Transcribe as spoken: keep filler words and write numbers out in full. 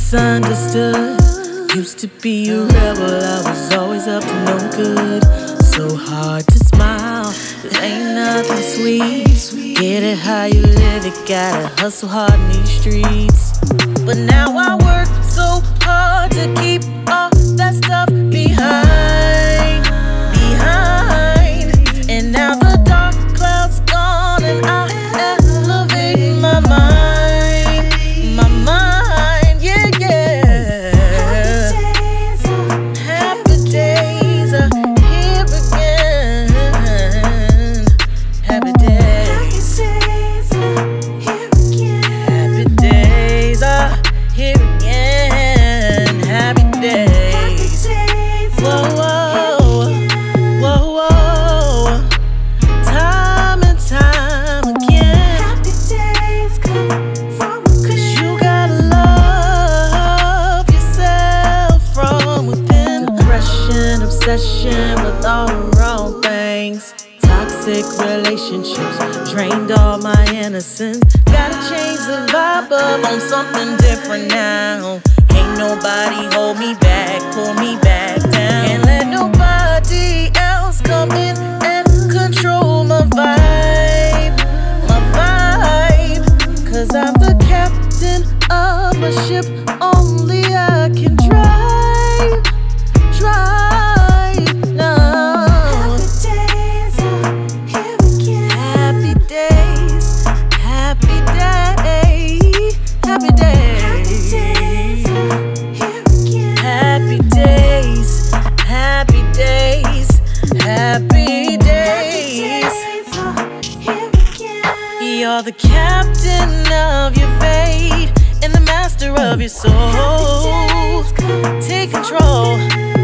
misunderstood. Used to be a rebel, I was always up to no good. So hard to smile, there ain't nothing sweet. Get it how you live it, gotta hustle hard in these streets. But now I work so hard to keep all that stuff behind, behind. And now the dark cloud's gone and I elevate my mind, my mind, yeah, yeah. Happy days are here again. Happy days, happy days are here again. Happy days. Whoa, whoa, whoa, whoa. Time and time again. Cause you gotta love yourself from within. Depression, obsession with all the wrong things. Toxic relationships drained all my innocence. Gotta change the vibe up on something different now. Can't nobody hold me back, pull me back down. Can't let nobody else come in and control my vibe, my vibe. Cause I'm the captain of a ship, only I can drive, drive now. Happy days, happy day, happy days, happy days, happy days, happy days. You're the captain of your fate and the master of your soul. Take control.